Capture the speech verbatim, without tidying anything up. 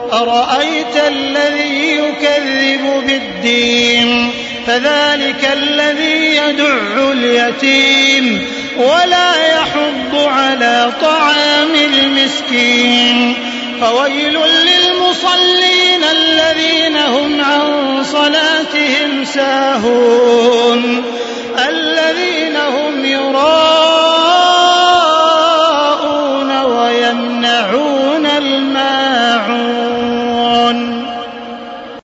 أرأيت الذي يكذب بالدين فذلك الذي يدع اليتيم ولا يحض على طعام المسكين فويل للمصلين الذين هم عن صلاتهم ساهون الذين هم